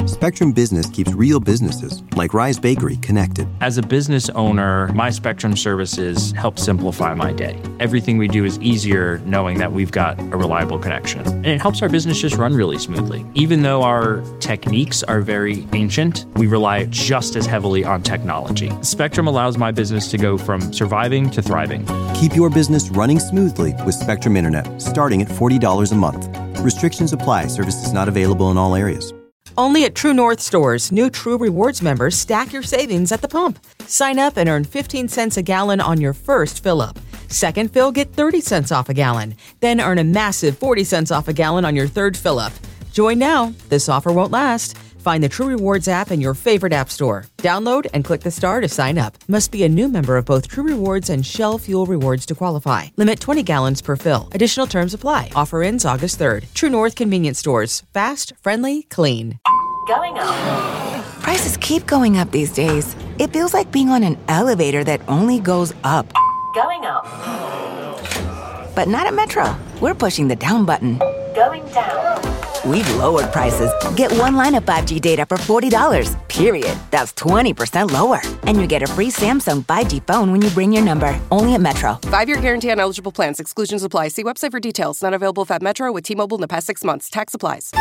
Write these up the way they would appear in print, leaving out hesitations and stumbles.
Spectrum Business keeps real businesses, like Rise Bakery, connected. As a business owner, my Spectrum services help simplify my day. Everything we do is easier knowing that we've got a reliable connection. And it helps our business just run really smoothly. Even though our techniques are very ancient, we rely just as heavily on technology. Spectrum allows my business to go from surviving to thriving. Keep your business running smoothly with Spectrum Internet, starting at $40 a month. Restrictions apply. Services not available in all areas. Only at True North stores, new True Rewards members stack your savings at the pump. Sign up and earn 15 cents a gallon on your first fill-up. Second fill, get 30 cents off a gallon. Then earn a massive 40 cents off a gallon on your third fill-up. Join now. This offer won't last. Find the True Rewards app in your favorite app store. Download and click the star to sign up. Must be a new member of both True Rewards and Shell Fuel Rewards to qualify. Limit 20 gallons per fill. Additional terms apply. Offer ends August 3rd. True North Convenience Stores. Fast, friendly, clean. Going up. Prices keep going up these days. It feels like being on an elevator that only goes up. Going up. But not at Metro. We're pushing the down button. Going down. We've lowered prices. Get one line of 5G data for $40, period. That's 20% lower. And you get a free Samsung 5G phone when you bring your number. Only at Metro. 5-year guarantee on eligible plans. Exclusions apply. See website for details. Not available if at Metro with T-Mobile in the past 6 months. Tax applies.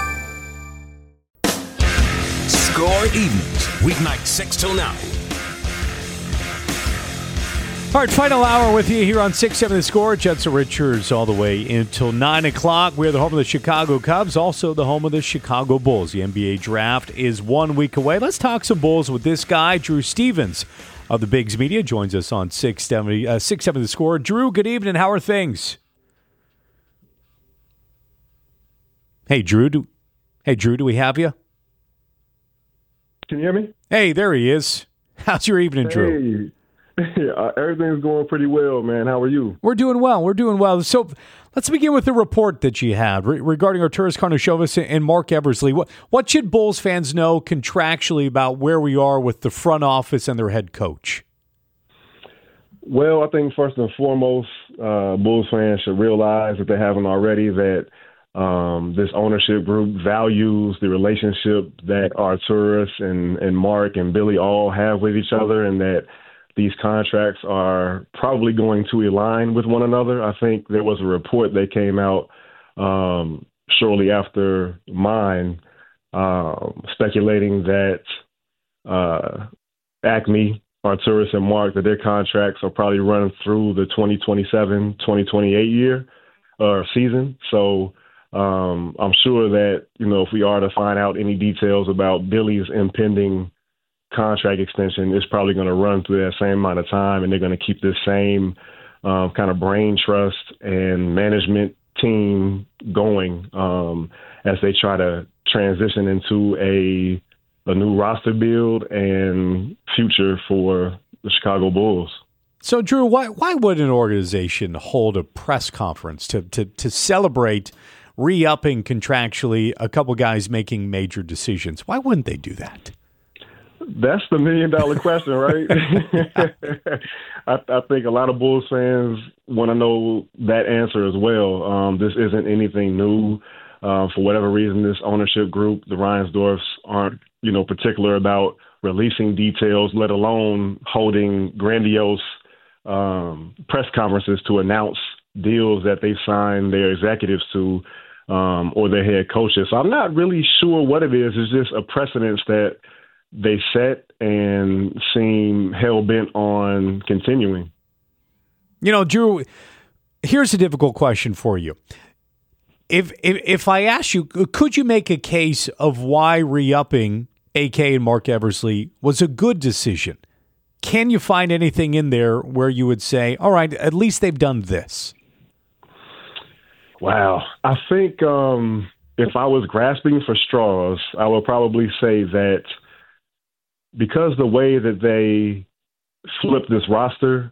Score Evenings, weeknight 6 till 9. All right, final hour with you here on 6-7 The Score. Jets and Richards all the way until 9 o'clock. We're the home of the Chicago Cubs, also the home of the Chicago Bulls. The NBA draft is 1 week away. Let's talk some Bulls with this guy, Drew Stevens of the Bigs Media, joins us on 6-7 The Score. Drew, good evening. How are things? Hey, Drew. Do we have you? Can you hear me? Hey, there he is. How's your evening, Drew? Everything's going pretty well, man. How are you? We're doing well. So let's begin with the report that you had regarding Arturas Karnisovas and Mark Eversley. What should Bulls fans know contractually about where we are with the front office and their head coach? Well, I think first and foremost, Bulls fans should realize, if they haven't already, that this ownership group values the relationship that Arturas and Mark and Billy all have with each other, and that these contracts are probably going to align with one another. I think there was a report that came out shortly after mine speculating that Acme, Arturas, and Mark, that their contracts are probably running through the 2027-2028 year or season. So I'm sure that, if we are to find out any details about Billy's impending contract extension, it's probably going to run through that same amount of time, and they're going to keep this same kind of brain trust and management team going as they try to transition into a new roster build and future for the Chicago Bulls. So, Drew, why would an organization hold a press conference to celebrate re-upping contractually a couple guys making major decisions? Why wouldn't they do that? That's the $1 million question, right? I think a lot of Bulls fans want to know that answer as well. This isn't anything new. For whatever reason, this ownership group, the Reinsdorfs, aren't, particular about releasing details, let alone holding grandiose press conferences to announce deals that they signed their executives to or their head coaches. So I'm not really sure what it is. It's just a precedence that they set and seem hell-bent on continuing. Drew, here's a difficult question for you. If I ask you, could you make a case of why re-upping AK and Mark Eversley was a good decision? Can you find anything in there where you would say, all right, at least they've done this? Wow. I think if I was grasping for straws, I would probably say that because the way that they flipped this roster,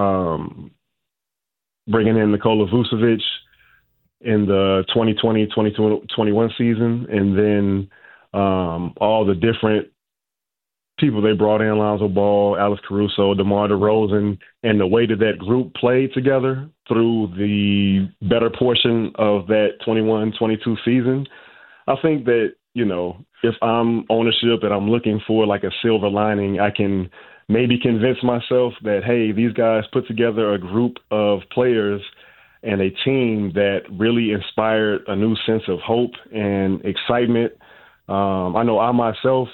bringing in Nikola Vucevic in the 2020-2021 season, and then all the different people they brought in, Lonzo Ball, Alex Caruso, DeMar DeRozan, and the way that group played together through the better portion of that 21-22 season, I think that if I'm ownership and I'm looking for like a silver lining, I can maybe convince myself that, hey, these guys put together a group of players and a team that really inspired a new sense of hope and excitement. I know I myself,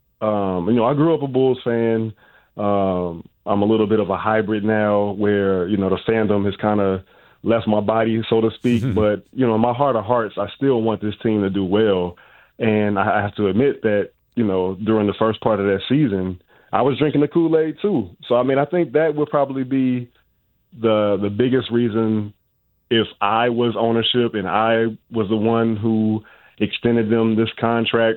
I grew up a Bulls fan. I'm a little bit of a hybrid now where, the fandom has kind of left my body, so to speak. But, in my heart of hearts, I still want this team to do well. And I have to admit that, during the first part of that season, I was drinking the Kool-Aid too. So, I think that would probably be the biggest reason if I was ownership and I was the one who extended them this contract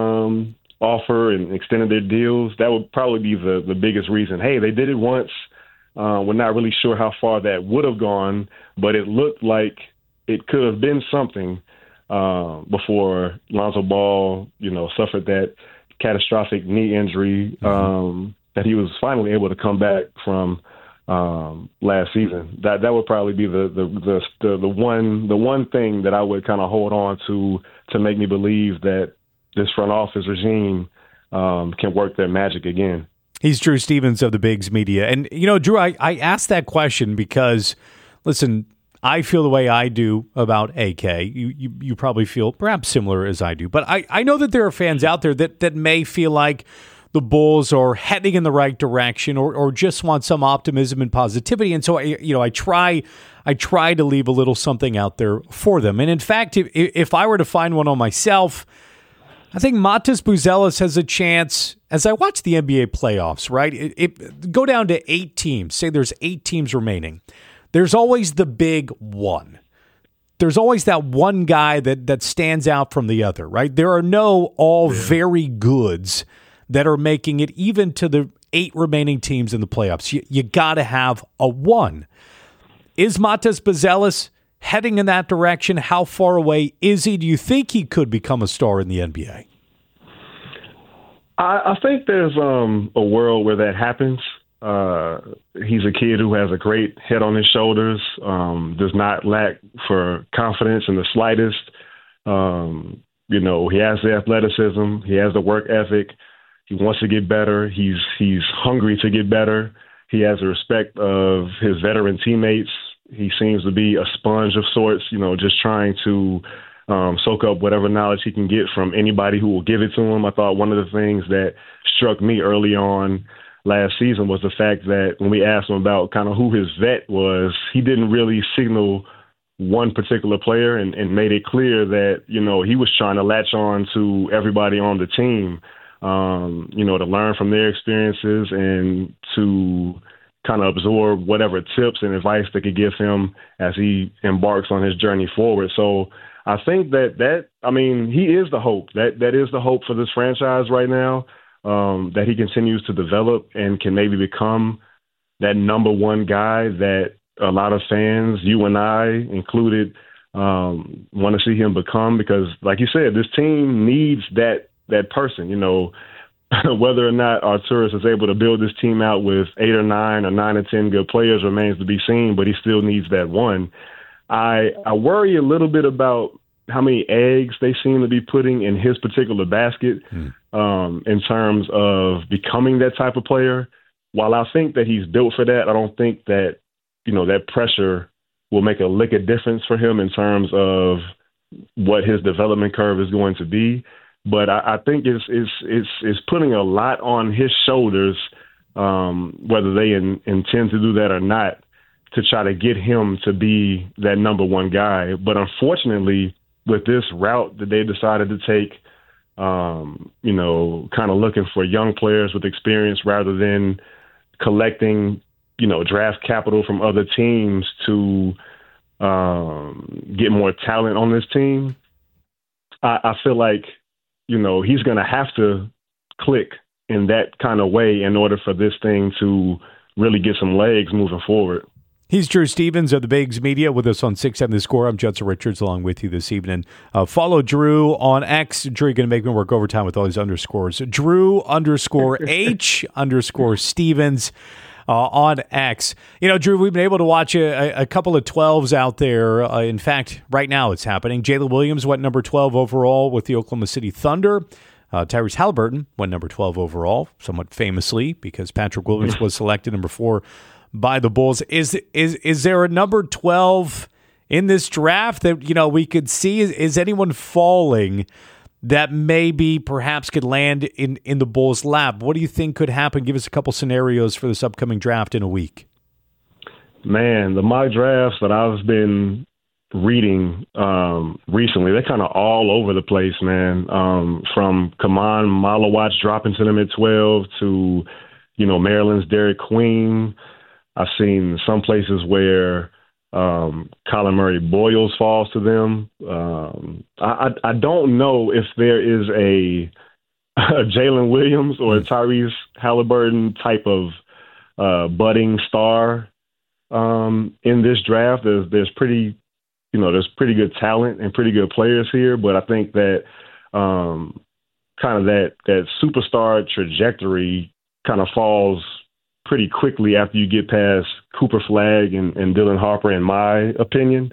offer and extended their deals. That would probably be the biggest reason. Hey, they did it once. We're not really sure how far that would have gone, but it looked like it could have been something before Lonzo Ball, suffered that catastrophic knee injury that he was finally able to come back from last season. That would probably be the one thing that I would kind of hold on to make me believe that this front office regime can work their magic again. He's Drew Stevens of the Bigs Media. And, Drew, I asked that question because, listen, I feel the way I do about AK. You probably feel perhaps similar as I do. But I know that there are fans out there that may feel like the Bulls are heading in the right direction or just want some optimism and positivity. And so, I try to leave a little something out there for them. And in fact, if I were to find one on myself, I think Matas Buzelis has a chance. As I watch the NBA playoffs, right, it go down to 8 teams. Say there's 8 teams remaining. There's always the big one. There's always that one guy that stands out from the other, right? There are no all very goods that are making it even to the 8 remaining teams in the playoffs. You got to have a one. Is Matas Buzelis heading in that direction? How far away is he? Do you think he could become a star in the NBA? I think there's a world where that happens. He's a kid who has a great head on his shoulders, does not lack for confidence in the slightest. He has the athleticism. He has the work ethic. He wants to get better. He's hungry to get better. He has the respect of his veteran teammates. He seems to be a sponge of sorts, just trying to soak up whatever knowledge he can get from anybody who will give it to him. I thought one of the things that struck me early on last season was the fact that when we asked him about kind of who his vet was, he didn't really signal one particular player and made it clear that, he was trying to latch on to everybody on the team, to learn from their experiences and to kind of absorb whatever tips and advice they could give him as he embarks on his journey forward. So I think he is the hope. That is the hope for this franchise right now, that he continues to develop and can maybe become that number one guy that a lot of fans, you and I included, want to see him become. Because, like you said, this team needs that person, Whether or not Arturas is able to build this team out with 8 or 9 or 9 or 10 good players remains to be seen, but he still needs that one. I worry a little bit about how many eggs they seem to be putting in his particular basket in terms of becoming that type of player. While I think that he's built for that, I don't think that, that pressure will make a lick of difference for him in terms of what his development curve is going to be. But I think it's putting a lot on his shoulders, whether they intend to do that or not, to try to get him to be that number one guy. But unfortunately, with this route that they decided to take, kind of looking for young players with experience rather than collecting, draft capital from other teams to get more talent on this team, I feel like, he's going to have to click in that kind of way in order for this thing to really get some legs moving forward. He's Drew Stevens of the Bigs Media with us on 670 The Score. I'm Judson Richards along with you this evening. Follow Drew on X. Drew, you're going to make me work overtime with all these underscores. Drew _H _Stevens. on X. Drew, we've been able to watch a couple of 12s out there. In fact, right now it's happening. Jalen Williams went number 12 overall with the Oklahoma City Thunder. Tyrese Halliburton went number 12 overall, somewhat famously, because Patrick Williams was selected number 4 by the Bulls. Is there a number 12 in this draft that we could see? Is anyone falling that maybe perhaps could land in the Bulls' lap? What do you think could happen? Give us a couple scenarios for this upcoming draft in a week. Man, the mock drafts that I've been reading recently, they're kind of all over the place, man. From Kaman Malawatch dropping to them at 12 to, Maryland's Derek Queen. I've seen some places where Colin Murray Boyles falls to them. I don't know if there is a Jalen Williams or a Tyrese Halliburton type of budding star in this draft. There's pretty good talent and pretty good players here, but I think that kind of that superstar trajectory kind of falls pretty quickly after you get past Cooper Flagg and Dylan Harper, in my opinion.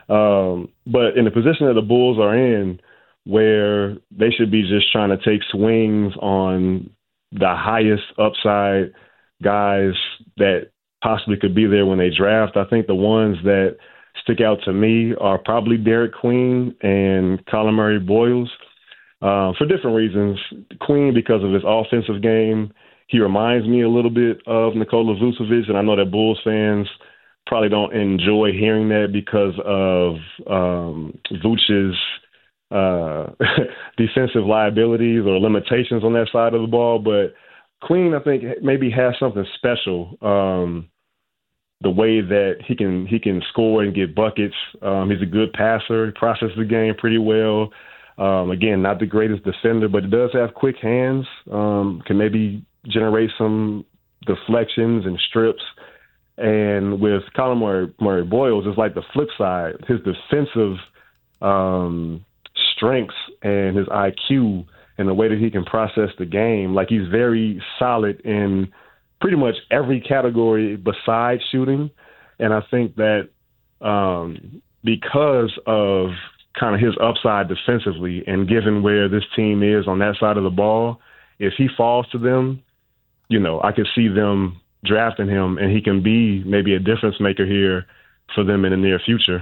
But in the position that the Bulls are in, where they should be just trying to take swings on the highest upside guys that possibly could be there when they draft, I think the ones that stick out to me are probably Derek Queen and Colin Murray Boyles for different reasons. Queen, because of his offensive game. He reminds me a little bit of Nikola Vucevic, and I know that Bulls fans probably don't enjoy hearing that because of Vucevic's defensive liabilities or limitations on that side of the ball. But Queen, I think, maybe has something special. The way that he can score and get buckets. He's a good passer. He processes the game pretty well. Again, not the greatest defender, but he does have quick hands. Can maybe generate some deflections and strips. And with Colin Murray Boyles, it's like the flip side. His defensive strengths and his IQ and the way that he can process the game, like he's very solid in pretty much every category besides shooting. And I think that because of kind of his upside defensively and given where this team is on that side of the ball, if he falls to them, I could see them drafting him, and he can be maybe a difference maker here for them in the near future.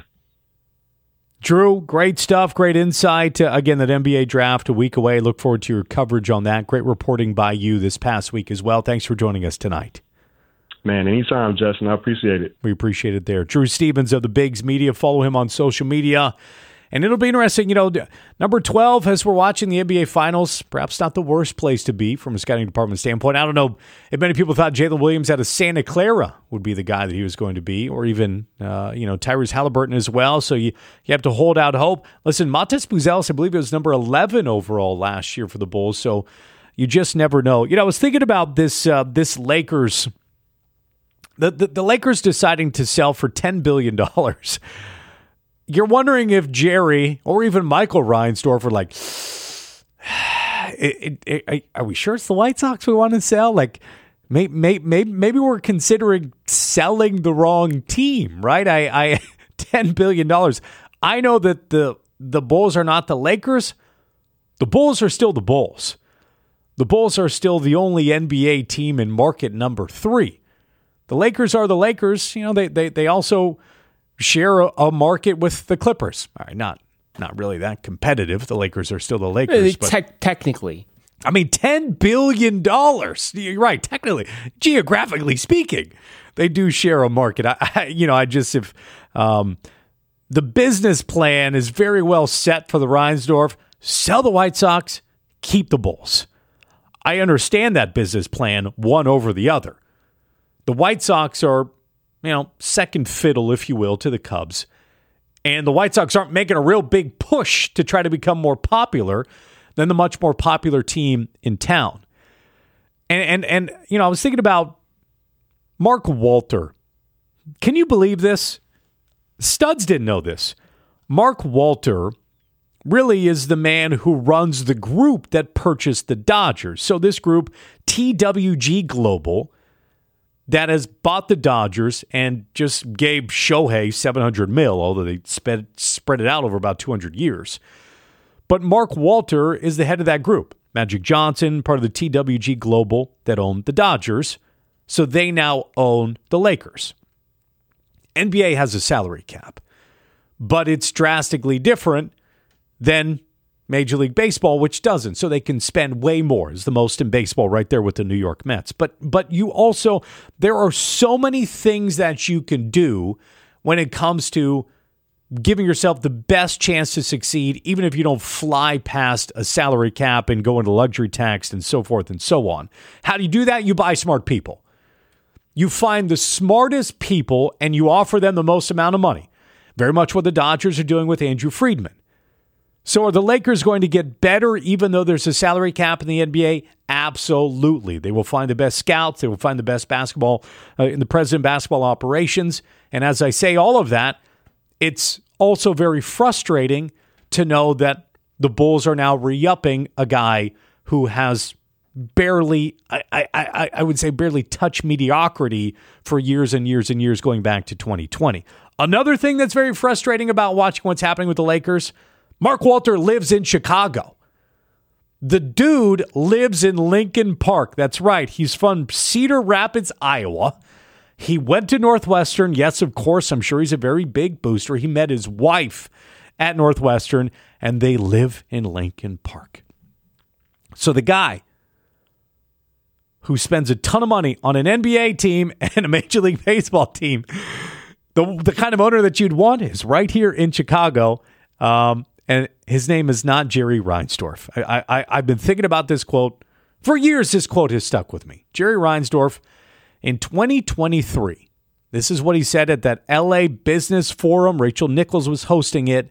Drew, great stuff, great insight. Again, that NBA draft a week away. Look forward to your coverage on that. Great reporting by you this past week as well. Thanks for joining us tonight. Man, anytime, Justin. I appreciate it. We appreciate it there. Drew Stevens of the Bigs Media. Follow him on social media. And it'll be interesting, number 12, as we're watching the NBA Finals, perhaps not the worst place to be from a scouting department standpoint. I don't know if many people thought Jalen Williams out of Santa Clara would be the guy that he was going to be, or even, Tyrese Halliburton as well. So you have to hold out hope. Listen, Matas Buzelis, I believe it was number 11 overall last year for the Bulls. So you just never know. I was thinking about this Lakers, the Lakers deciding to sell for $10 billion. You're wondering if Jerry or even Michael Reinsdorf are like, are we sure it's the White Sox we want to sell? Like, maybe we're considering selling the wrong team, right? $10 billion. I know that the Bulls are not the Lakers. The Bulls are still the Bulls. The Bulls are still the only NBA team in market number 3. The Lakers are the Lakers. They also share a market with the Clippers. All right, not really that competitive. The Lakers are still the Lakers. But technically. I mean, $10 billion. You're right. Technically, geographically speaking, they do share a market. If the business plan is very well set for the Reinsdorf, sell the White Sox, keep the Bulls. I understand that business plan, one over the other. The White Sox are, second fiddle, if you will, to the Cubs. And the White Sox aren't making a real big push to try to become more popular than the much more popular team in town. And I was thinking about Mark Walter. Can you believe this? Studs didn't know this. Mark Walter really is the man who runs the group that purchased the Dodgers. So this group, TWG Global, that has bought the Dodgers and just gave Shohei $700 million, although they spread it out over about 200 years. But Mark Walter is the head of that group. Magic Johnson, part of the TWG Global that owned the Dodgers. So they now own the Lakers. NBA has a salary cap, but it's drastically different than Major League Baseball, which doesn't. So they can spend way more. It's the most in baseball right there with the New York Mets. But you also, there are so many things that you can do when it comes to giving yourself the best chance to succeed, even if you don't fly past a salary cap and go into luxury tax and so forth and so on. How do you do that? You buy smart people. You find the smartest people and you offer them the most amount of money. Very much what the Dodgers are doing with Andrew Friedman. So are the Lakers going to get better even though there's a salary cap in the NBA? Absolutely. They will find the best scouts. They will find the best basketball in the president basketball operations. And as I say all of that, it's also very frustrating to know that the Bulls are now re-upping a guy who has barely, I would say barely touched mediocrity for years and years and years going back to 2020. Another thing that's very frustrating about watching what's happening with the Lakers, Mark Walter lives in Chicago. The dude lives in Lincoln Park. That's right. He's from Cedar Rapids, Iowa. He went to Northwestern. Yes, of course, I'm sure he's a very big booster. He met his wife at Northwestern, and they live in Lincoln Park. So the guy who spends a ton of money on an NBA team and a Major League Baseball team, the kind of owner that you'd want is right here in Chicago. And his name is not Jerry Reinsdorf. I've been thinking about this quote for years. This quote has stuck with me. Jerry Reinsdorf in 2023. This is what he said at that LA Business Forum. Rachel Nichols was hosting it.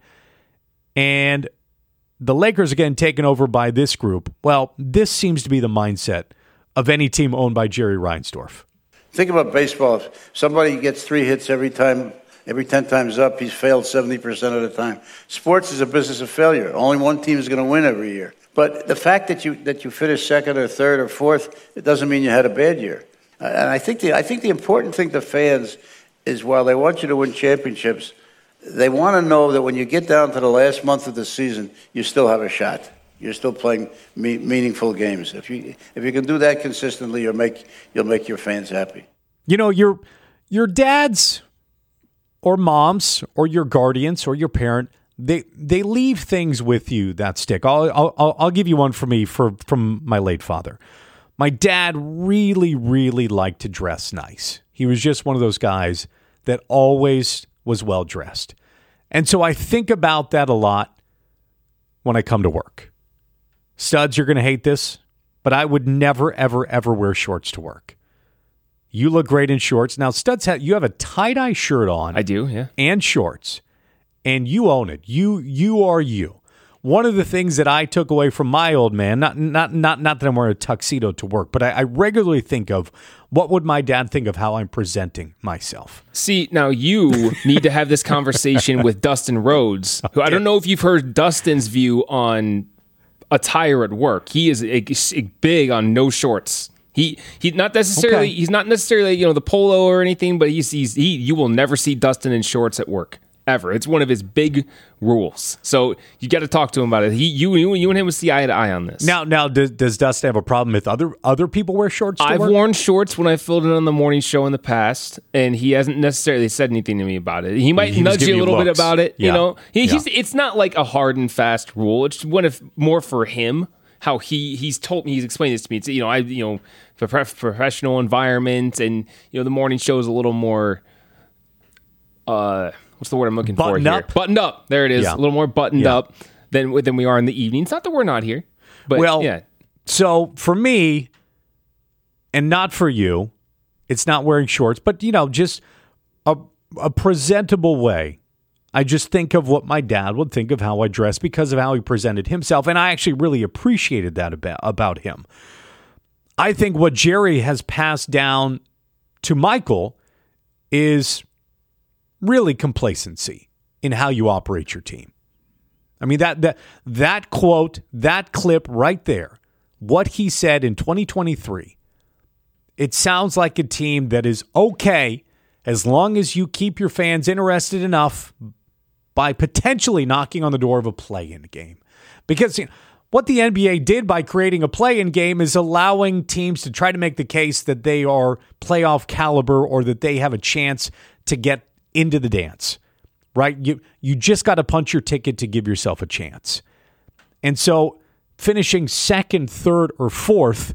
And the Lakers are getting taken over by this group. Well, this seems to be the mindset of any team owned by Jerry Reinsdorf. Think about baseball. If somebody gets 3 hits every 10 times up, he's failed 70% of the time. Sports is a business of failure. Only one team is going to win every year. But the fact that you finish second or third or fourth, it doesn't mean you had a bad year. And I think the important thing to fans is while they want you to win championships, they want to know that when you get down to the last month of the season, you still have a shot. You're still playing meaningful games. If you can do that consistently, you'll make your fans happy. You know, your dads or moms or your guardians or your parent, they leave things with you that stick. I'll give you one for me from my late father. My dad really, really liked to dress nice. He was just one of those guys that always was well dressed. And so I think about that a lot when I come to work. Studs, you're going to hate this, but I would never, ever, ever wear shorts to work. You look great in shorts. Now, Studs, you have a tie-dye shirt on. I do, yeah. And shorts. And you own it. You are you. One of the things that I took away from my old man, not that I'm wearing a tuxedo to work, but I regularly think of what would my dad think of how I'm presenting myself. See, now you need to have this conversation with Dustin Rhodes, who I don't know if you've heard Dustin's view on attire at work. He is big on no shorts. He's not necessarily the polo or anything, but you will never see Dustin in shorts at work. Ever. It's one of his big rules. So you got to talk to him about it. You and him will see eye to eye on this. Now, does Dustin have a problem with other people wear shorts to I've work? worn shorts when I filled in on the morning show in the past, and he hasn't necessarily said anything to me about it. He might nudge you a little bit about it. Yeah. You know, it's not like a hard and fast rule. It's more for him. How he's told me, he's explained this to me. It's, professional environment, and the morning show is a little more. What's the word I'm looking for here? Buttoned up. There it is. Yeah. A little more buttoned up than we are in the evening. It's not that we're not here. But yeah. So for me, and not for you, it's not wearing shorts, but just a presentable way. I just think of what my dad would think of how I dress because of how he presented himself. And I actually really appreciated that about him. I think what Jerry has passed down to Michael is really complacency in how you operate your team. I mean, that quote, that clip right there, what he said in 2023 it sounds like a team that is okay as long as you keep your fans interested enough by potentially knocking on the door of a play-in game. Because what the NBA did by creating a play-in game is allowing teams to try to make the case that they are playoff caliber or that they have a chance to get into the dance, right? You just got to punch your ticket to give yourself a chance. And so finishing second, third, or fourth,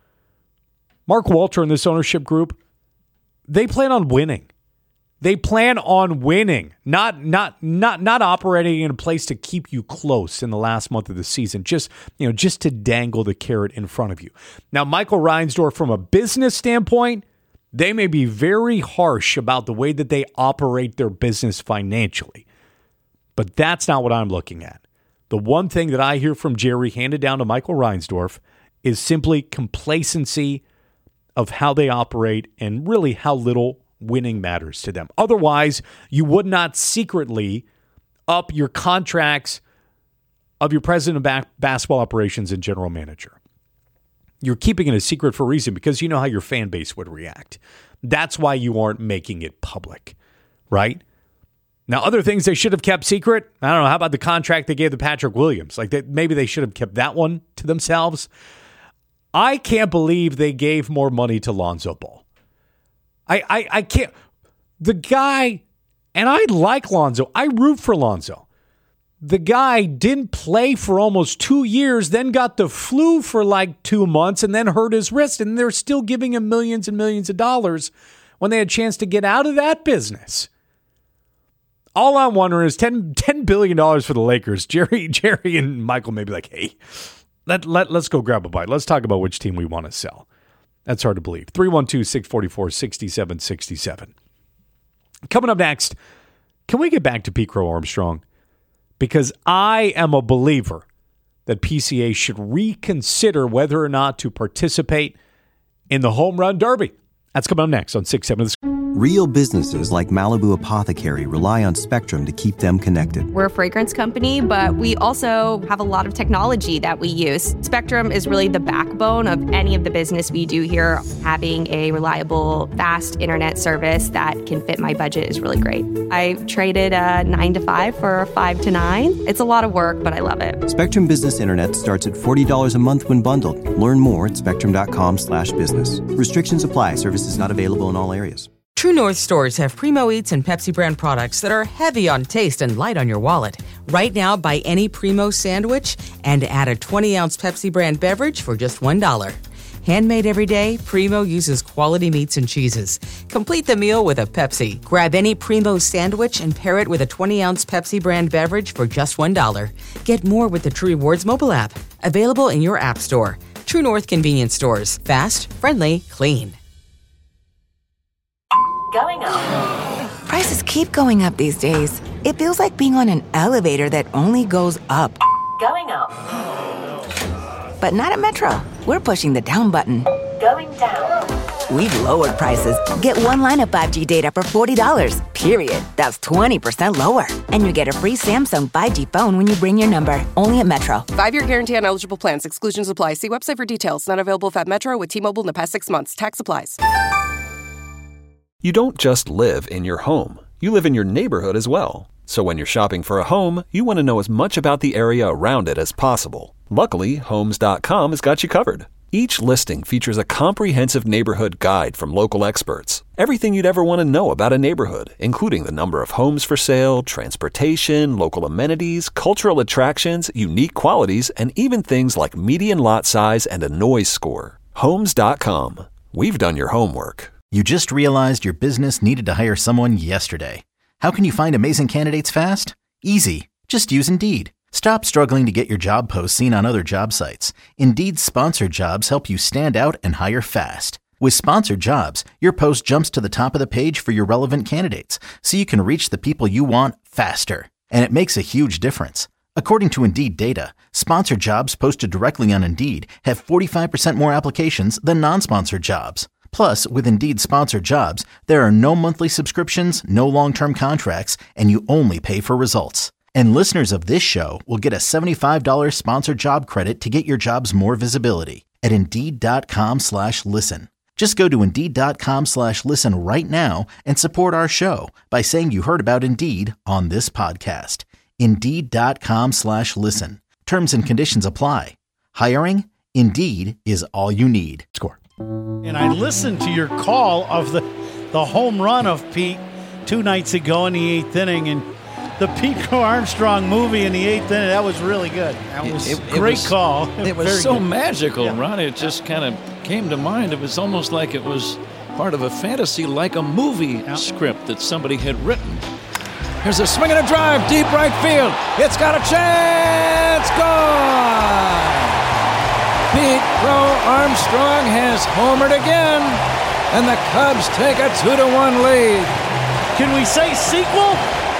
Mark Walter and this ownership group, they plan on winning. They plan on winning, not operating in a place to keep you close in the last month of the season, just to dangle the carrot in front of you. Now, Michael Reinsdorf, from a business standpoint, they may be very harsh about the way that they operate their business financially, but that's not what I'm looking at. The one thing that I hear from Jerry handed down to Michael Reinsdorf is simply complacency of how they operate and really how little winning matters to them. Otherwise, you would not secretly up your contracts of your president of basketball operations and general manager. You're keeping it a secret for a reason because you know how your fan base would react. That's why you aren't making it public, right? Now, other things they should have kept secret, I don't know, how about the contract they gave to Patrick Williams? Maybe they should have kept that one to themselves. I can't believe they gave more money to Lonzo Ball. I can't. The guy, and I like Lonzo. I root for Lonzo. The guy didn't play for almost 2 years, then got the flu for like 2 months, and then hurt his wrist, and they're still giving him millions and millions of dollars when they had a chance to get out of that business. All I'm wondering is $10 billion for the Lakers. Jerry and Michael may be like, hey, let's go grab a bite. Let's talk about which team we want to sell. That's hard to believe. 312-644-6767. Coming up next, can we get back to Pete Crow Armstrong? Because I am a believer that PCA should reconsider whether or not to participate in the Home Run Derby. That's coming up next on 6-7 The Score. Real businesses like Malibu Apothecary rely on Spectrum to keep them connected. We're a fragrance company, but we also have a lot of technology that we use. Spectrum is really the backbone of any of the business we do here. Having a reliable, fast internet service that can fit my budget is really great. I traded a 9 to 5 for a 5 to 9. It's a lot of work, but I love it. Spectrum Business Internet starts at $40 a month when bundled. Learn more at spectrum.com/business. Restrictions apply. Services not available in all areas. True North stores have Primo Eats and Pepsi brand products that are heavy on taste and light on your wallet. Right now, buy any Primo sandwich and add a 20-ounce Pepsi brand beverage for just $1. Handmade every day, Primo uses quality meats and cheeses. Complete the meal with a Pepsi. Grab any Primo sandwich and pair it with a 20-ounce Pepsi brand beverage for just $1. Get more with the True Rewards mobile app. Available in your app store. True North convenience stores. Fast, friendly, clean. Going up. Prices keep going up these days. It feels like being on an elevator that only goes up. Going up. But not at Metro. We're pushing the down button. Going down. We've lowered prices. Get one line of 5G data for $40, period. That's 20% lower. And you get a free Samsung 5G phone when you bring your number. Only at Metro. 5-year guarantee on eligible plans. Exclusions apply. See website for details. Not available at Metro with T-Mobile in the past 6 months. Tax applies. You don't just live in your home. You live in your neighborhood as well. So when you're shopping for a home, you want to know as much about the area around it as possible. Luckily, Homes.com has got you covered. Each listing features a comprehensive neighborhood guide from local experts. Everything you'd ever want to know about a neighborhood, including the number of homes for sale, transportation, local amenities, cultural attractions, unique qualities, and even things like median lot size and a noise score. Homes.com. We've done your homework. You just realized your business needed to hire someone yesterday. How can you find amazing candidates fast? Easy. Just use Indeed. Stop struggling to get your job posts seen on other job sites. Indeed's sponsored jobs help you stand out and hire fast. With sponsored jobs, your post jumps to the top of the page for your relevant candidates, so you can reach the people you want faster. And it makes a huge difference. According to Indeed data, sponsored jobs posted directly on Indeed have 45% more applications than non-sponsored jobs. Plus, with Indeed sponsored jobs, there are no monthly subscriptions, no long-term contracts, and you only pay for results. And listeners of this show will get a $75 sponsored job credit to get your jobs more visibility at Indeed.com/listen. Just go to Indeed.com/listen right now and support our show by saying you heard about Indeed on this podcast. Indeed.com/listen. Terms and conditions apply. Hiring? Indeed is all you need. Score. And I listened to your call of the home run of Pete 2 nights ago in the 8th inning, and the Pete Crow Armstrong movie in the 8th inning, that was really good. That was a great call. It was Very so good. magical, Ron. It just kind of came to mind. It was almost like it was part of a fantasy, like a movie script that somebody had written. Here's a swing and a drive, deep right field. It's got a chance. Gone. Pete Crow Armstrong has homered again, and the Cubs take a 2-1 lead. Can we say sequel?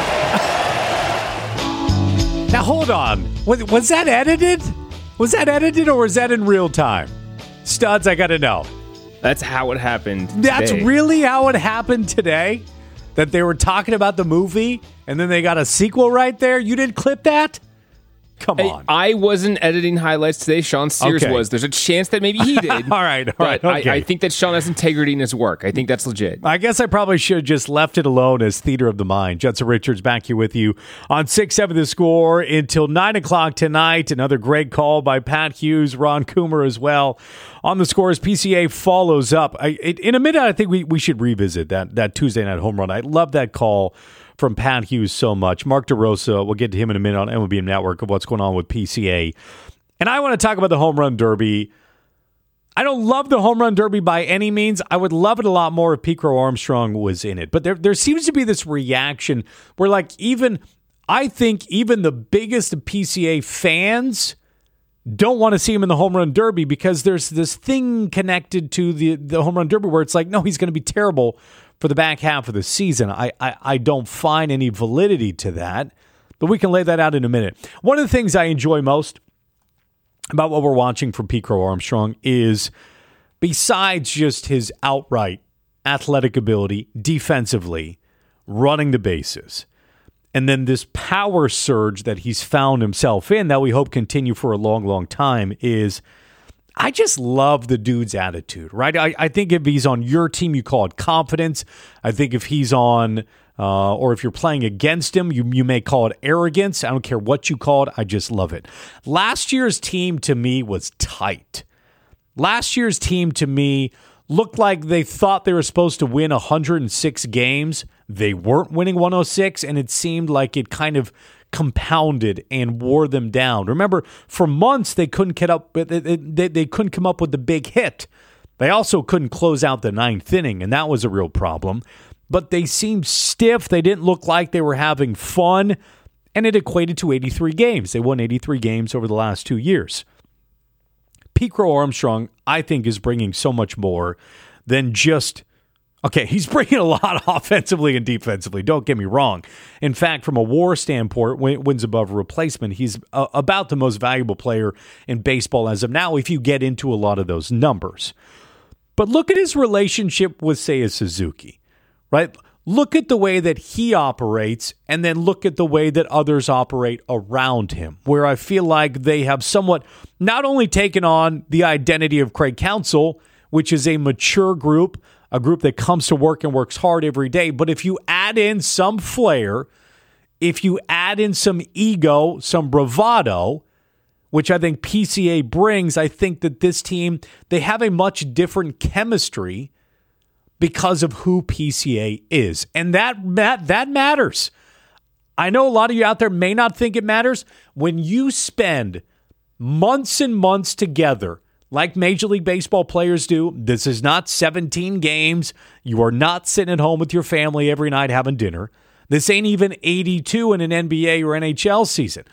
Now, hold on. Was that edited? Was that edited or was that in real time? Studs, I got to know. That's how it happened today. That's really how it happened today? That they were talking about the movie and then they got a sequel right there? You didn't clip that? Come on. I wasn't editing highlights today. Sean Sears was. There's a chance that maybe he did. All right. But Okay. I think that Sean has integrity in his work. I think that's legit. I guess I probably should have just left it alone as theater of the mind. Judson Richards back here with you on 6-7 The Score until 9 o'clock tonight. Another great call by Pat Hughes, Ron Coomer as well. On The Score as PCA follows up. In a minute, I think we should revisit that Tuesday night home run. I love that call from Pat Hughes so much. Mark DeRosa, we'll get to him in a minute on MLB Network of what's going on with PCA. And I want to talk about the home run derby. I don't love the home run derby by any means. I would love it a lot more if Pete Crow Armstrong was in it. But there seems to be this reaction where I think even the biggest PCA fans don't want to see him in the home run derby because there's this thing connected to the home run derby where it's like, no, he's going to be terrible for the back half of the season. I don't find any validity to that, but we can lay that out in a minute. One of the things I enjoy most about what we're watching from Pete Crow Armstrong is, besides just his outright athletic ability defensively, running the bases, and then this power surge that he's found himself in that we hope continue for a long, long time, is I just love the dude's attitude, right? I think if he's on your team, you call it confidence. I think if he's on, or if you're playing against him, you may call it arrogance. I don't care what you call it. I just love it. Last year's team to me was tight. Last year's team to me looked like they thought they were supposed to win 106 games. They weren't winning 106, and it seemed like it kind of compounded and wore them down. Remember, for months they couldn't get up. They couldn't come up with the big hit. They also couldn't close out the 9th inning, and that was a real problem. But they seemed stiff. They didn't look like they were having fun, and it equated to 83 games. They won 83 games over the last 2 years. Pete Crow Armstrong, I think, is bringing so much more than just. Okay, he's bringing a lot offensively and defensively, don't get me wrong. In fact, from a WAR standpoint, wins above replacement, he's about the most valuable player in baseball as of now if you get into a lot of those numbers. But look at his relationship with Seiya Suzuki, right? Look at the way that he operates and then look at the way that others operate around him, where I feel like they have somewhat not only taken on the identity of Craig Counsell, which is a mature group, a group that comes to work and works hard every day. But if you add in some flair, if you add in some ego, some bravado, which I think PCA brings, I think that this team, they have a much different chemistry because of who PCA is. And that matters. I know a lot of you out there may not think it matters. When you spend months and months together, like Major League Baseball players do, this is not 17 games. You are not sitting at home with your family every night having dinner. This ain't even 82 in an NBA or NHL season.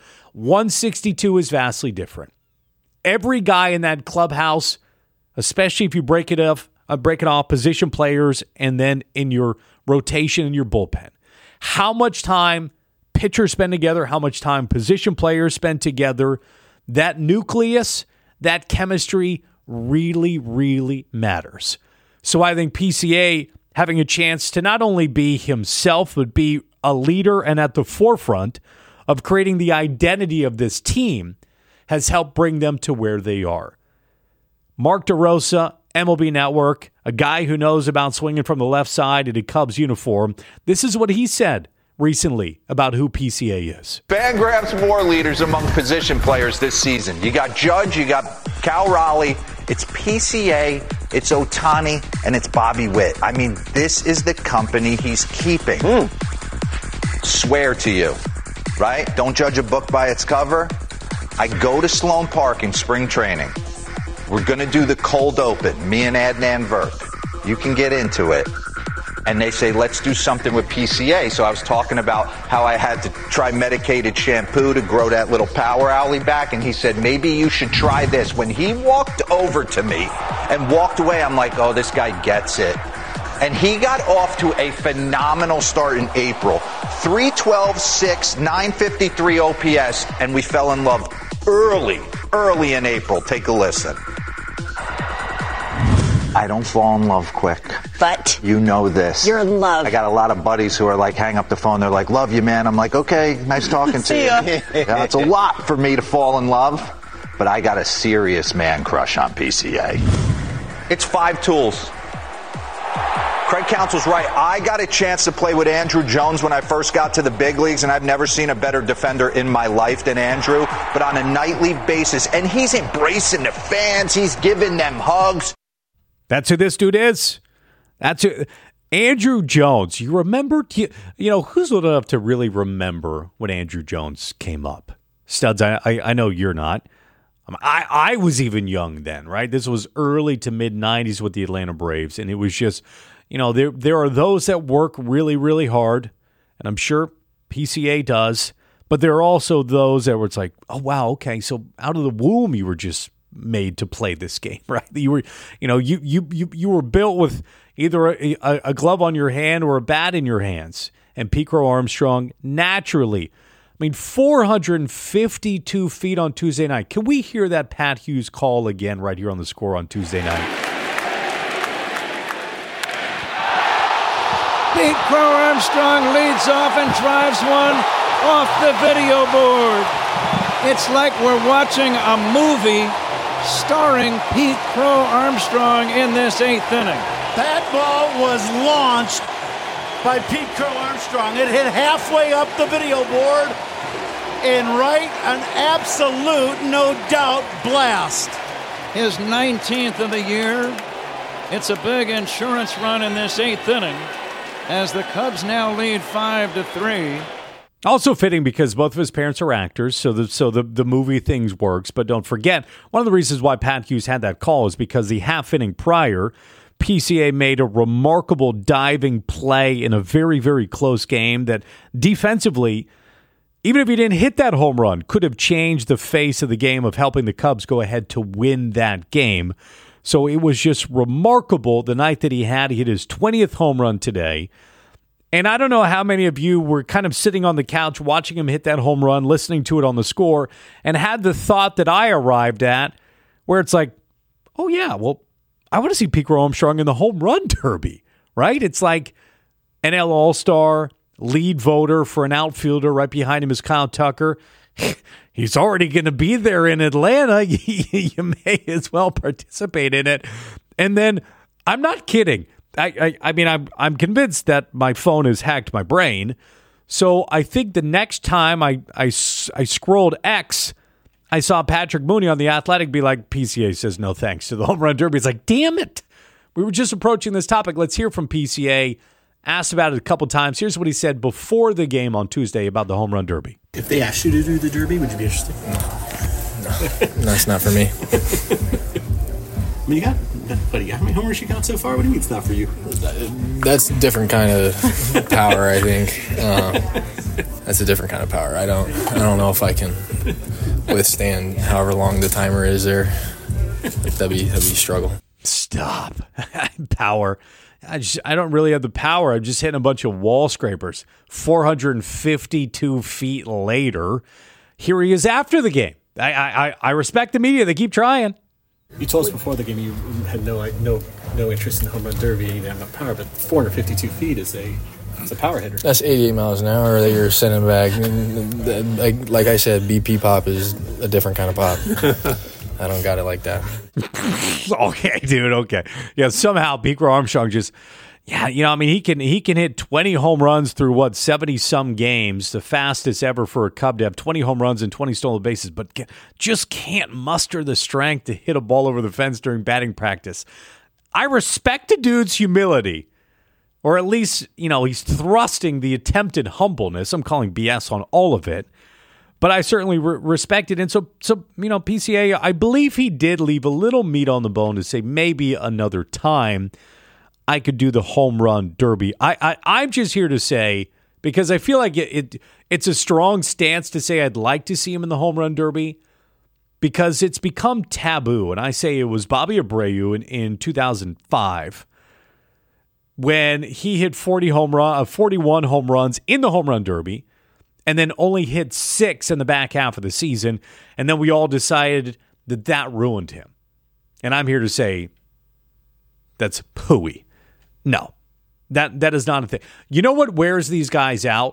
162 is vastly different. Every guy in that clubhouse, especially if you break it off position players and then in your rotation in your bullpen, how much time pitchers spend together, how much time position players spend together, that nucleus, that chemistry really, really matters. So I think PCA having a chance to not only be himself, but be a leader and at the forefront of creating the identity of this team has helped bring them to where they are. Mark DeRosa, MLB Network, a guy who knows about swinging from the left side in a Cubs uniform. This is what he said recently about who PCA is. FanGraphs WAR leaders among position players this season. You got Judge, you got Cal Raleigh, it's PCA, it's Ohtani, and it's Bobby Witt. I mean, this is the company he's keeping. Swear to you, right? Don't judge a book by its cover. I go to Sloan Park in spring training. We're going to do the cold open, me and Adnan Virk. You can get into it. And they say, let's do something with PCA. So I was talking about how I had to try medicated shampoo to grow that little power alley back. And he said, maybe you should try this. When he walked over to me and walked away, I'm like, oh, this guy gets it. And he got off to a phenomenal start in April. 312.6, 953 OPS, and we fell in love early in April. Take a listen. I don't fall in love quick. But you know this. You're in love. I got a lot of buddies who are like, hang up the phone. They're like, love you, man. I'm like, okay, nice talking to you. Yeah, it's a lot for me to fall in love, but I got a serious man crush on PCA. It's 5 tools. Craig Counsell's right. I got a chance to play with Andrew Jones when I first got to the big leagues, and I've never seen a better defender in my life than Andrew, but on a nightly basis. And he's embracing the fans. He's giving them hugs. That's who this dude is. That's who, Andrew Jones. You remember, you know, who's old enough to really remember when Andrew Jones came up? Studs, I know you're not. I was even young then, right? This was early to mid-'90s with the Atlanta Braves, and it was just, you know, there are those that work really, really hard, and I'm sure PCA does, but there are also those that were it's like, oh, wow, okay, so out of the womb you were just made to play this game, right? You were, you know, you were built with either a glove on your hand or a bat in your hands. And Pete Crow Armstrong naturally, I mean, 452 feet on Tuesday night. Can we hear that Pat Hughes call again right here on the Score on Tuesday night? Pete Crow Armstrong leads off and drives one off the video board. It's like we're watching a movie starring Pete Crow Armstrong in this 8th inning. That ball was launched by Pete Crow Armstrong. It hit halfway up the video board and right an absolute, no doubt, blast. His 19th of the year. It's a big insurance run in this 8th inning as the Cubs now lead 5-3. Also fitting because both of his parents are actors, so the movie things works. But don't forget, one of the reasons why Pat Hughes had that call is because the half inning prior, PCA made a remarkable diving play in a very, very close game that defensively, even if he didn't hit that home run, could have changed the face of the game of helping the Cubs go ahead to win that game. So it was just remarkable the night that he had. He hit his 20th home run today. And I don't know how many of you were kind of sitting on the couch watching him hit that home run, listening to it on the Score, and had the thought that I arrived at where it's like, oh, yeah, well, I want to see Pete Crow Armstrong in the home run derby, right? It's like NL All-Star, lead voter for an outfielder. Right behind him is Kyle Tucker. He's already going to be there in Atlanta. You may as well participate in it. And then, I'm not kidding. I mean, I'm convinced that my phone has hacked my brain. So I think the next time I scrolled X, I saw Patrick Mooney on The Athletic be like, PCA says no thanks to the home run derby. It's like, damn it. We were just approaching this topic. Let's hear from PCA. Asked about it a couple times. Here's what he said before the game on Tuesday about the home run derby. If they asked you to do the derby, would you be interested? No, that's not for me. I mean, how many homers you got so far? What do you mean it's not for you? That's a different kind of power, I think. That's a different kind of power. I don't know if I can withstand however long the timer is there. That'd be a struggle. Stop. Power. I don't really have the power. I'm just hitting a bunch of wall scrapers. 452 feet later, here he is after the game. I respect the media. They keep trying. You told us before the game you had no interest in the home run derby. You didn't have enough power, but 452 feet is a power hitter. That's 88 miles an hour that you're sending back. Like I said, BP pop is a different kind of pop. I don't got it like that. Okay, dude. Okay. Yeah, somehow Pico Armstrong just, he can hit 20 home runs through 70-some games, the fastest ever for a Cub to have 20 home runs and 20 stolen bases, but just can't muster the strength to hit a ball over the fence during batting practice. I respect the dude's humility, or at least, he's thrusting the attempted humbleness. I'm calling BS on all of it. But I certainly respect it. And so PCA, I believe he did leave a little meat on the bone to say maybe another time I could do the home run derby. I'm just here to say, because I feel like it's a strong stance to say I'd like to see him in the home run derby, because it's become taboo. And I say it was Bobby Abreu in 2005 when he hit 41 home runs in the home run derby, and then only hit 6 in the back half of the season. And then we all decided that ruined him. And I'm here to say that's pooey. No, that is not a thing. You know what wears these guys out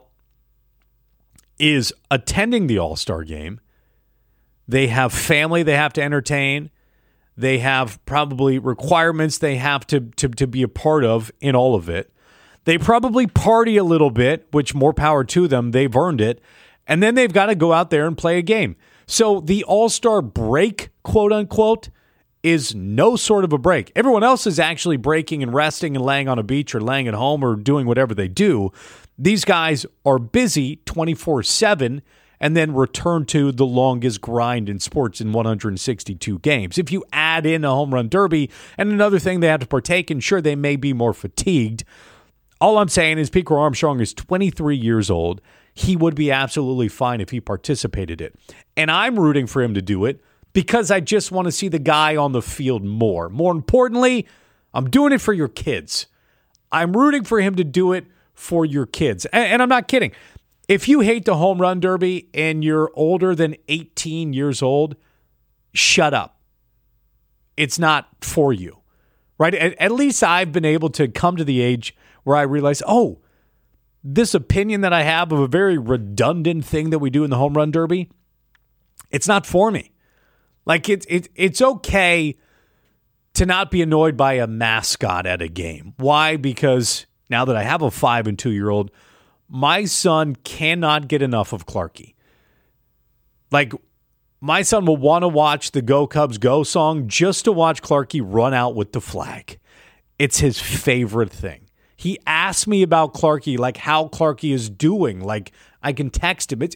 is attending the All-Star game. They have family they have to entertain. They have probably requirements they have to be a part of in all of it. They probably party a little bit, which more power to them. They've earned it. And then they've got to go out there and play a game. So the All-Star break, quote unquote, is no sort of a break. Everyone else is actually breaking and resting and laying on a beach or laying at home or doing whatever they do. These guys are busy 24/7 and then return to the longest grind in sports in 162 games. If you add in a home run derby and another thing they have to partake in, sure, they may be more fatigued. All I'm saying is Pico Armstrong is 23 years old. He would be absolutely fine if he participated in it. And I'm rooting for him to do it because I just want to see the guy on the field more. More importantly, I'm doing it for your kids. I'm rooting for him to do it for your kids. And I'm not kidding. If you hate the home run derby and you're older than 18 years old, shut up. It's not for you, right? At least I've been able to come to the age where I realize, this opinion that I have of a very redundant thing that we do in the home run derby, it's not for me. Like it's okay to not be annoyed by a mascot at a game. Why? Because now that I have a 5 and 2-year-old, my son cannot get enough of Clarky. Like, my son will want to watch the Go Cubs Go song just to watch Clarky run out with the flag. It's his favorite thing. He asked me about Clarky, like how Clarky is doing. Like, I can text him.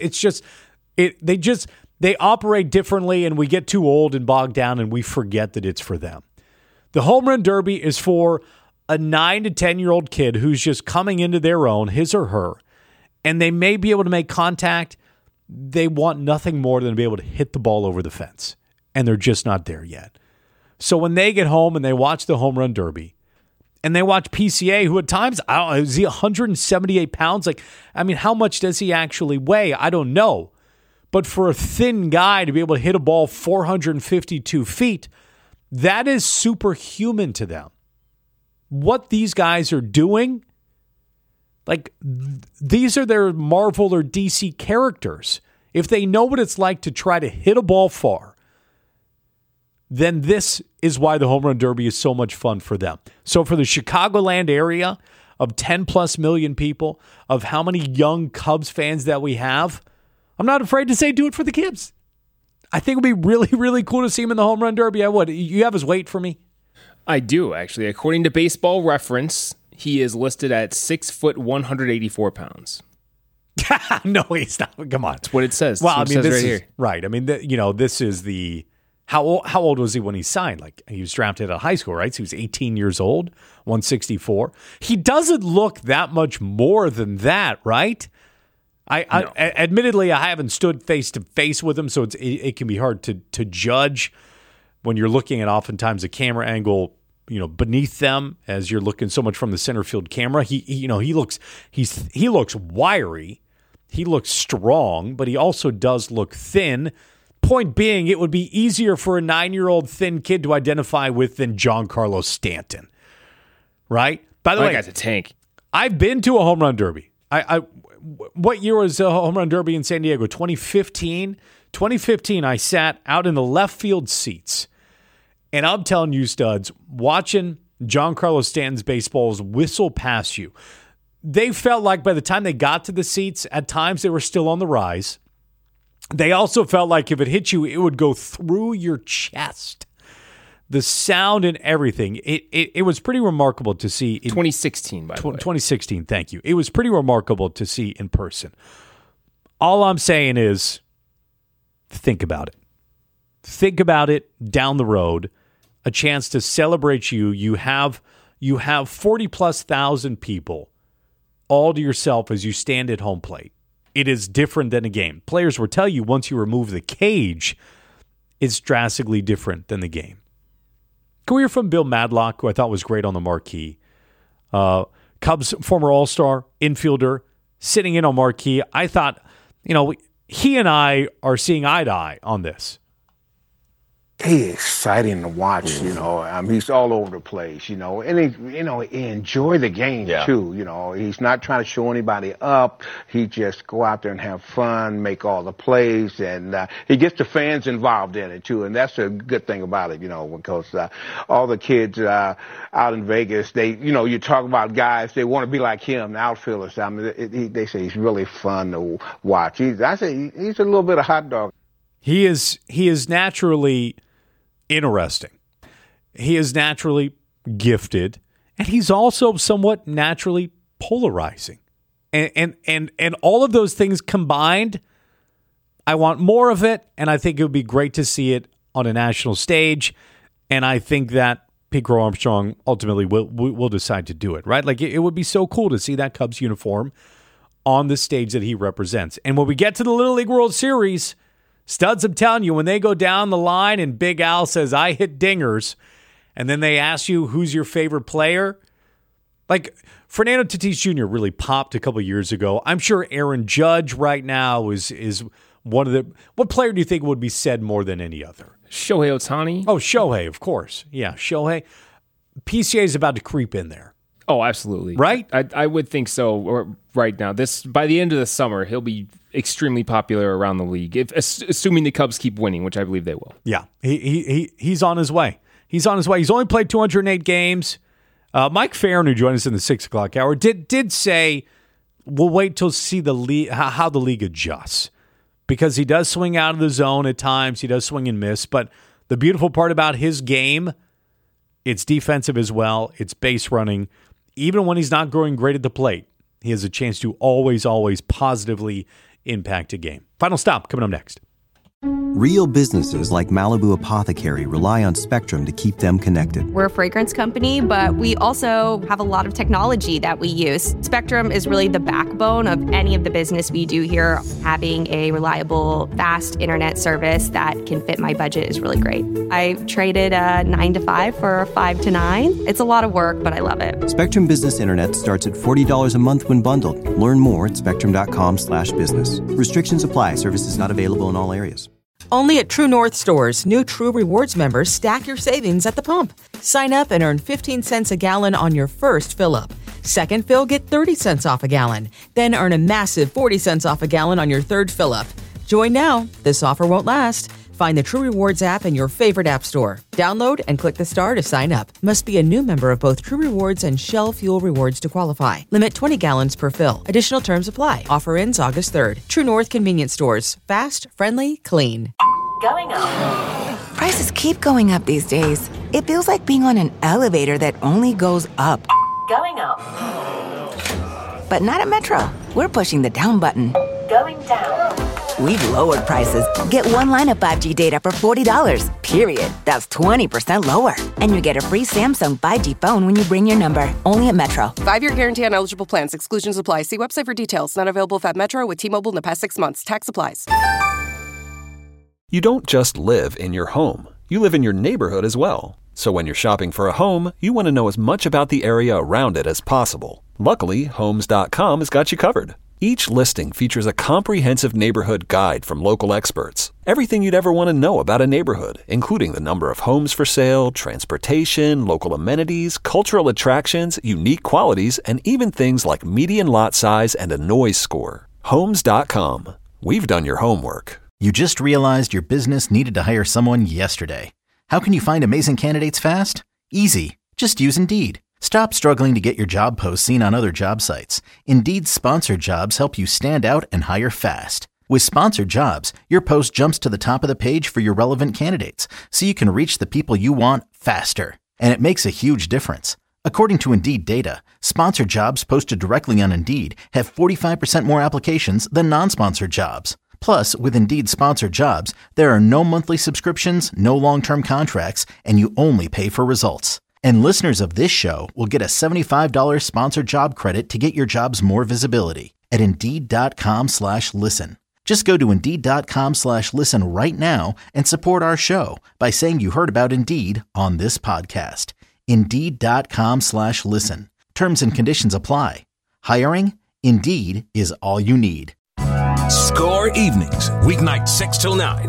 They operate differently, and we get too old and bogged down, and we forget that it's for them. The home run derby is for a 9 to 10-year-old kid who's just coming into their own, his or her, and they may be able to make contact. They want nothing more than to be able to hit the ball over the fence, and they're just not there yet. So when they get home and they watch the home run derby, and they watch PCA, who at times, I don't know, is he 178 pounds? Like, I mean, how much does he actually weigh? I don't know. But for a thin guy to be able to hit a ball 452 feet, that is superhuman to them. What these guys are doing, like, these are their Marvel or DC characters. If they know what it's like to try to hit a ball far, then this is why the home run derby is so much fun for them. So for the Chicagoland area of 10 plus million people, of how many young Cubs fans that we have, I'm not afraid to say do it for the kids. I think it would be really, really cool to see him in the home run derby. I would. You have his weight for me? I do, actually. According to Baseball Reference, he is listed at 6 foot 184 pounds. No, he's not. Come on. That's what it says. Well, I mean, this right is here. Right. I mean, this is the how old was he when he signed? Like, he was drafted out of high school, right? So he was 18 years old, 164. He doesn't look that much more than that, right? Admittedly, I haven't stood face to face with him, so it can be hard to judge when you're looking at oftentimes a camera angle, beneath them as you're looking so much from the center field camera. He looks wiry, he looks strong, but he also does look thin. Point being, it would be easier for a 9-year-old thin kid to identify with than Giancarlo Stanton, right? By the way, that guy's a tank. I've been to a home run derby. What year was a home run derby in San Diego? 2015, 2015, I sat out in the left field seats, and I'm telling you, studs, watching Giancarlo Stanton's baseballs whistle past you, they felt like by the time they got to the seats, at times they were still on the rise. They also felt like if it hit you, it would go through your chest. The sound and everything. It was pretty remarkable to see. 2016, by the way. 2016, thank you. It was pretty remarkable to see in person. All I'm saying is, think about it. Think about it down the road. A chance to celebrate you. You have 40+ thousand people all to yourself as you stand at home plate. It is different than a game. Players will tell you once you remove the cage, it's drastically different than the game. Can we hear from Bill Madlock, who I thought was great on the marquee? Cubs former All-Star infielder sitting in on marquee. I thought, he and I are seeing eye to eye on this. He's exciting to watch, he's all over the place, and he enjoy the game too, he's not trying to show anybody up. He just go out there and have fun, make all the plays, and he gets the fans involved in it too, and that's a good thing about it, because all the kids out in Vegas, they, you talk about guys, they want to be like him, the outfielders. I mean, they say he's really fun to watch. I say he's a little bit of hot dog. He is naturally interesting. He is naturally gifted, and he's also somewhat naturally polarizing. And all of those things combined, I want more of it, and I think it would be great to see it on a national stage, and I think that Pete Crow Armstrong ultimately will decide to do it, right? Like, it would be so cool to see that Cubs uniform on the stage that he represents. And when we get to the Little League World Series, studs, I'm telling you, when they go down the line and Big Al says, I hit dingers, and then they ask you who's your favorite player, like Fernando Tatis Jr. really popped a couple years ago. I'm sure Aaron Judge right now is one of the... What player do you think would be said more than any other? Shohei Ohtani. Oh, Shohei, of course. Yeah, Shohei. PCA is about to creep in there. Oh, absolutely. Right? I would think so. Or right now, by the end of the summer, he'll be extremely popular around the league, assuming the Cubs keep winning, which I believe they will. Yeah, he's on his way. He's on his way. He's only played 208 games. Mike Farron, who joined us in the 6 o'clock hour, did say we'll wait till see the league, how the league adjusts, because he does swing out of the zone at times. He does swing and miss, but the beautiful part about his game, it's defensive as well. It's base running. Even when he's not growing great at the plate, he has a chance to always positively impact a game. Final stop coming up next. Real businesses like Malibu Apothecary rely on Spectrum to keep them connected. We're a fragrance company, but we also have a lot of technology that we use. Spectrum is really the backbone of any of the business we do here. Having a reliable, fast internet service that can fit my budget is really great. I traded a 9 to 5 for a 5 to 9. It's a lot of work, but I love it. Spectrum Business Internet starts at $40 a month when bundled. Learn more at spectrum.com/business. Restrictions apply. Services not available in all areas. Only at True North stores, new True Rewards members stack your savings at the pump. Sign up and earn 15 cents a gallon on your first fill-up. Second fill, get 30 cents off a gallon. Then earn a massive 40 cents off a gallon on your third fill-up. Join now. This offer won't last. Find the True Rewards app in your favorite app store. Download and click the star to sign up. Must be a new member of both True Rewards and Shell Fuel Rewards to qualify. Limit 20 gallons per fill. Additional terms apply. Offer ends August 3rd. True North Convenience Stores. Fast, friendly, clean. Going up. Prices keep going up these days. It feels like being on an elevator that only goes up. Going up. But not at Metro. We're pushing the down button. Going down. We've lowered prices. Get one line of 5G data for $40, period. That's 20% lower. And you get a free Samsung 5G phone when you bring your number. Only at Metro. 5-year guarantee on eligible plans. Exclusions apply. See website for details. Not available at Metro with T-Mobile in the past 6 months. Tax applies. You don't just live in your home. You live in your neighborhood as well. So when you're shopping for a home, you want to know as much about the area around it as possible. Luckily, Homes.com has got you covered. Each listing features a comprehensive neighborhood guide from local experts. Everything you'd ever want to know about a neighborhood, including the number of homes for sale, transportation, local amenities, cultural attractions, unique qualities, and even things like median lot size and a noise score. Homes.com. We've done your homework. You just realized your business needed to hire someone yesterday. How can you find amazing candidates fast? Easy. Just use Indeed. Stop struggling to get your job posts seen on other job sites. Indeed's sponsored jobs help you stand out and hire fast. With sponsored jobs, your post jumps to the top of the page for your relevant candidates, so you can reach the people you want faster. And it makes a huge difference. According to Indeed data, sponsored jobs posted directly on Indeed have 45% more applications than non-sponsored jobs. Plus, with Indeed sponsored jobs, there are no monthly subscriptions, no long-term contracts, and you only pay for results. And listeners of this show will get a $75 sponsored job credit to get your jobs more visibility at Indeed.com/listen. Just go to Indeed.com/listen right now and support our show by saying you heard about Indeed on this podcast. Indeed.com/listen. Terms and conditions apply. Hiring? Indeed is all you need. Score Evenings, weeknight 6 till 9.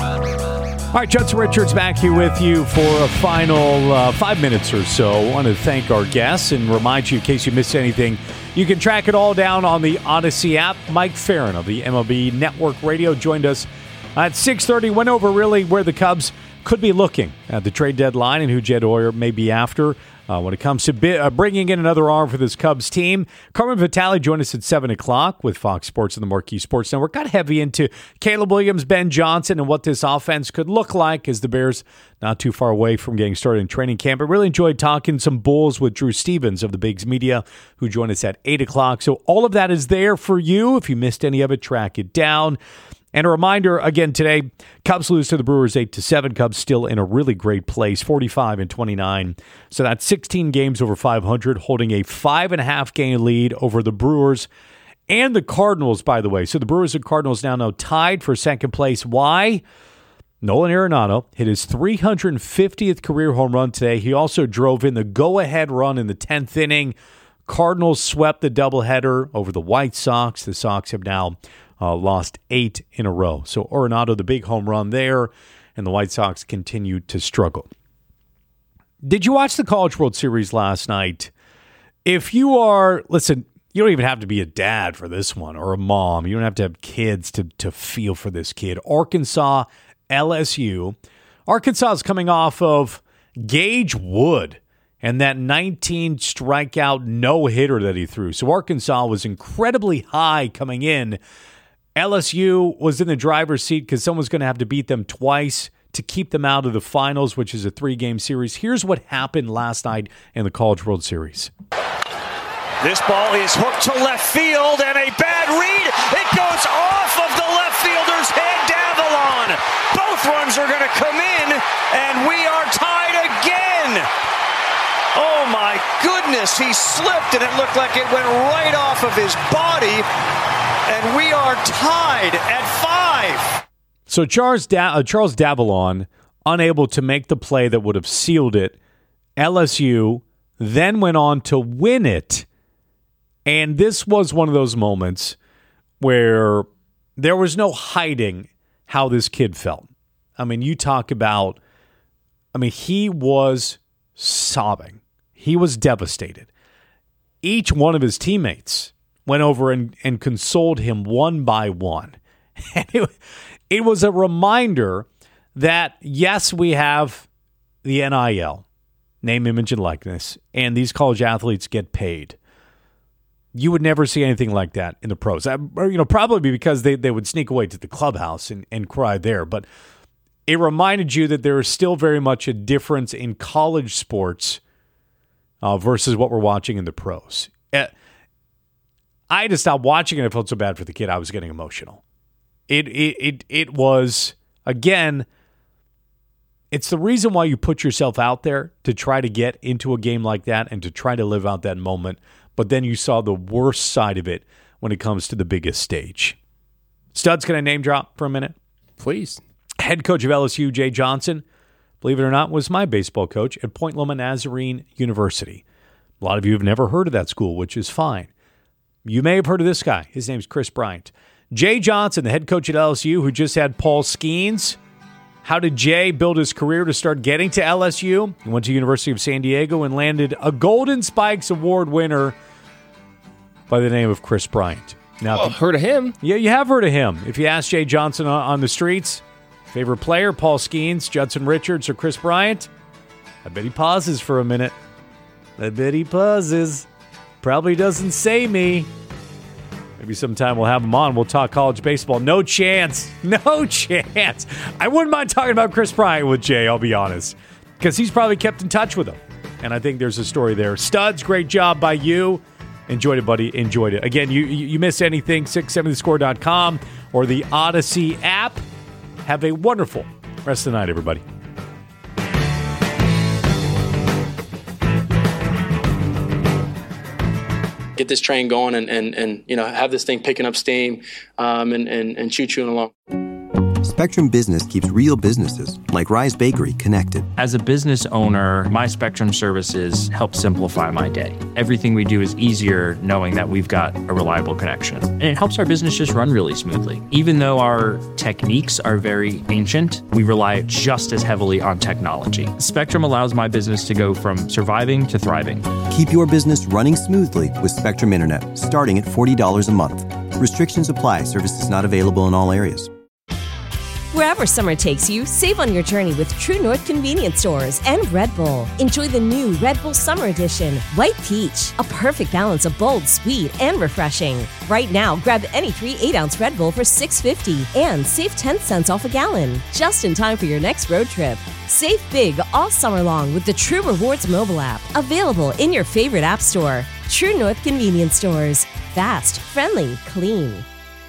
All right, Judson Richards back here with you for a final 5 minutes or so. I want to thank our guests and remind you, in case you missed anything, you can track it all down on the Odyssey app. Mike Farron of the MLB Network Radio joined us at 6:30. Went over really where the Cubs could be looking at the trade deadline and who Jed Hoyer may be after when it comes to bringing in another arm for this Cubs team. Carmen Vitale joined us at 7 o'clock with Fox Sports and the Marquee Sports Network. Got heavy into Caleb Williams, Ben Johnson, and what this offense could look like as the Bears not too far away from getting started in training camp. I really enjoyed talking some Bulls with Drew Stevens of the Bigs Media, who joined us at 8 o'clock. So all of that is there for you. If you missed any of it, track it down. And a reminder, again, today, Cubs lose to the Brewers 8-7. Cubs still in a really great place, 45-29. So that's 16 games over 500, holding a 5.5-game lead over the Brewers and the Cardinals, by the way. So the Brewers and Cardinals now tied for second place. Why? Nolan Arenado hit his 350th career home run today. He also drove in the go-ahead run in the 10th inning. Cardinals swept the doubleheader over the White Sox. The Sox have now lost 8 in a row. So Arenado, the big home run there, and the White Sox continue to struggle. Did you watch the College World Series last night? If you are, listen, you don't even have to be a dad for this one or a mom. You don't have to have kids to feel for this kid. Arkansas, LSU. Arkansas is coming off of Gage Wood and that 19 strikeout no-hitter that he threw. So Arkansas was incredibly high coming in. LSU was in the driver's seat because someone's going to have to beat them twice to keep them out of the finals, which is a 3-game series. Here's what happened last night in the College World Series. This ball is hooked to left field, and a bad read. It goes off of the left fielder's head down the lawn. Both runs are going to come in, and we are tied again. Oh, my goodness. He slipped, and it looked like it went right off of his body, and we are tied at 5. So Charles Davalon, unable to make the play that would have sealed it. LSU then went on to win it. And this was one of those moments where there was no hiding how this kid felt. I mean, you talk about, he was sobbing. He was devastated. Each one of his teammates went over and consoled him one by one. And it was a reminder that, yes, we have the NIL, name, image, and likeness, and these college athletes get paid. You would never see anything like that in the pros. Probably because they would sneak away to the clubhouse and cry there. But it reminded you that there is still very much a difference in college sports versus what we're watching in the pros. I had to stop watching it. I felt so bad for the kid. I was getting emotional. It was, again, it's the reason why you put yourself out there to try to get into a game like that and to try to live out that moment. But then you saw the worst side of it when it comes to the biggest stage. Studs, can I name drop for a minute? Please. Head coach of LSU, Jay Johnson, believe it or not, was my baseball coach at Point Loma Nazarene University. A lot of you have never heard of that school, which is fine. You may have heard of this guy. His name's Chris Bryant. Jay Johnson, the head coach at LSU, who just had Paul Skeens. How did Jay build his career to start getting to LSU? He went to University of San Diego and landed a Golden Spikes Award winner by the name of Chris Bryant. Now, heard of him. Yeah, you have heard of him. If you ask Jay Johnson on the streets, favorite player, Paul Skeens, Judson Richards, or Chris Bryant, I bet he pauses for a minute. I bet he pauses. Probably doesn't say me. Maybe sometime we'll have him on. We'll talk college baseball. No chance. No chance. I wouldn't mind talking about Chris Bryant with Jay, I'll be honest, because he's probably kept in touch with him. And I think there's a story there. Studs, great job by you. Enjoyed it, buddy. Enjoyed it. Again, you miss anything, 670thescore.com or the Odyssey app. Have a wonderful rest of the night, everybody. Get this train going and have this thing picking up steam and choo-chooing along. Spectrum Business keeps real businesses, like Rise Bakery, connected. As a business owner, my Spectrum services help simplify my day. Everything we do is easier knowing that we've got a reliable connection. And it helps our business just run really smoothly. Even though our techniques are very ancient, we rely just as heavily on technology. Spectrum allows my business to go from surviving to thriving. Keep your business running smoothly with Spectrum Internet, starting at $40 a month. Restrictions apply. Services not available in all areas. Wherever summer takes you, save on your journey with True North Convenience Stores and Red Bull. Enjoy the new Red Bull Summer Edition, White Peach, a perfect balance of bold, sweet, and refreshing. Right now, grab any 3 8-ounce Red Bull for $6.50 and save 10 cents off a gallon, just in time for your next road trip. Save big all summer long with the True Rewards mobile app, available in your favorite app store. True North Convenience Stores. Fast, friendly, clean.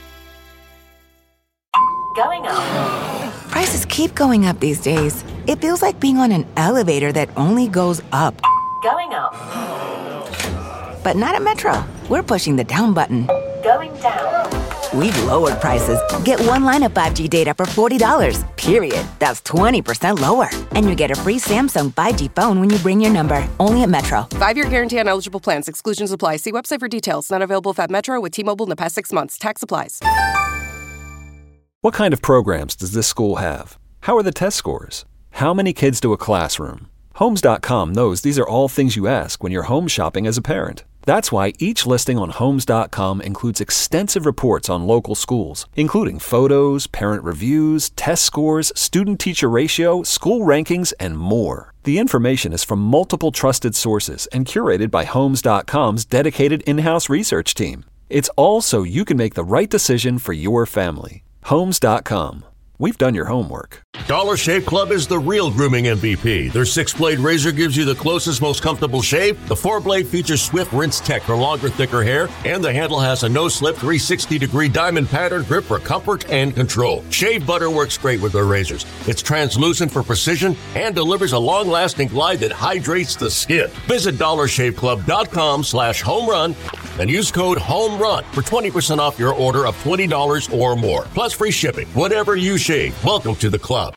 Going up. Prices keep going up these days. It feels like being on an elevator that only goes up. Going up. But not at Metro. We're pushing the down button. Going down. We've lowered prices. Get one line of 5G data for $40, period. That's 20% lower. And you get a free Samsung 5G phone when you bring your number. Only at Metro. 5-year guarantee on eligible plans. Exclusions apply. See website for details. Not available at Metro with T-Mobile in the past 6 months. Tax applies. What kind of programs does this school have? How are the test scores? How many kids do a classroom? Homes.com knows these are all things you ask when you're home shopping as a parent. That's why each listing on Homes.com includes extensive reports on local schools, including photos, parent reviews, test scores, student-teacher ratio, school rankings, and more. The information is from multiple trusted sources and curated by Homes.com's dedicated in-house research team. It's all so you can make the right decision for your family. Homes.com. We've done your homework. Dollar Shave Club is the real grooming MVP. Their 6-blade razor gives you the closest, most comfortable shave. The 4-blade features swift rinse tech for longer, thicker hair. And the handle has a no-slip 360-degree diamond pattern grip for comfort and control. Shave butter works great with their razors. It's translucent for precision and delivers a long-lasting glide that hydrates the skin. Visit DollarShaveClub.com/homerun and use code HOMERUN for 20% off your order of $20 or more. Plus free shipping. Whatever you shave, welcome to the club.